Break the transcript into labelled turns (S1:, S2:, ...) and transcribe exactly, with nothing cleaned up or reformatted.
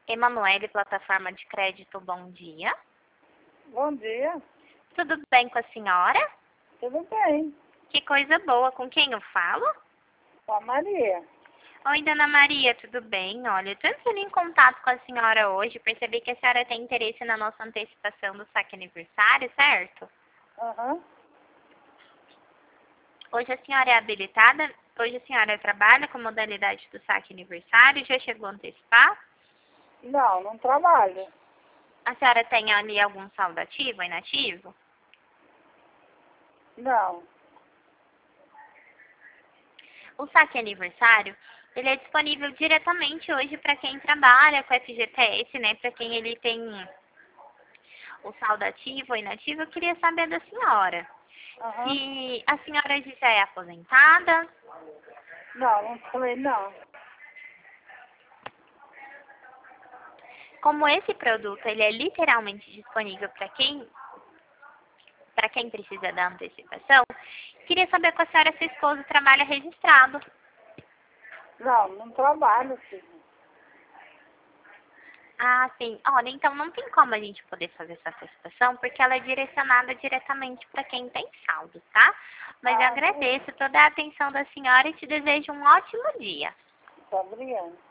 S1: Emanuele, plataforma de crédito, bom dia.
S2: Bom dia.
S1: Tudo bem com a senhora?
S2: Tudo bem.
S1: Que coisa boa. Com quem eu falo?
S2: Com a Maria.
S1: Oi, dona Maria, tudo bem? Olha, eu estou entrando em contato com a senhora hoje. Percebi que a senhora tem interesse na nossa antecipação do saque aniversário, certo?
S2: Aham.
S1: Hoje a senhora é habilitada? Hoje a senhora trabalha com modalidade do saque aniversário? Já chegou a antecipar?
S2: Não, não trabalho.
S1: A senhora tem ali algum saldo ativo ou inativo?
S2: Não.
S1: O saque aniversário, ele é disponível diretamente hoje para quem trabalha com F G T S, né? Para quem ele tem o saldo ativo ou inativo. Eu queria saber da senhora.
S2: Aham.
S1: Se a senhora já é aposentada,
S2: Não, não falei não.
S1: como esse produto ele é literalmente disponível para quem para quem precisa da antecipação, queria saber com a senhora se o esposo trabalha registrado.
S2: Não, não trabalho, filho.
S1: Ah, sim. Olha, então não tem como a gente poder fazer essa antecipação, porque ela é direcionada diretamente para quem tem saldo, tá? Mas eu
S2: Ah,
S1: agradeço toda a atenção da senhora e te desejo um ótimo dia.
S2: tá, obrigada.